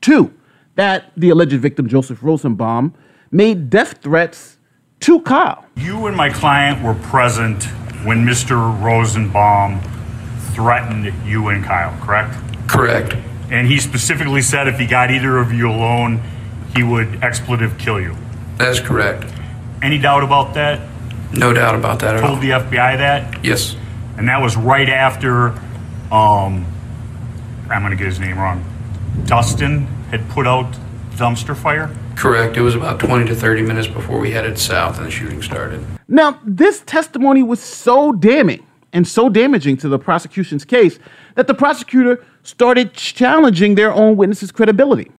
Two, that the alleged victim, Joseph Rosenbaum, made death threats to Kyle. You and my client were present when Mr. Rosenbaum threatened you and Kyle, correct? Correct. And he specifically said if he got either of you alone, he would expletive kill you. That's correct. Any doubt about that? No doubt about that at all. Told the FBI that? Yes. And that was right after, I'm going to get his name wrong, Dustin had put out dumpster fire? Correct. It was about 20 to 30 minutes before we headed south and the shooting started. Now, this testimony was so damning and so damaging to the prosecution's case that the prosecutor started challenging their own witnesses' credibility.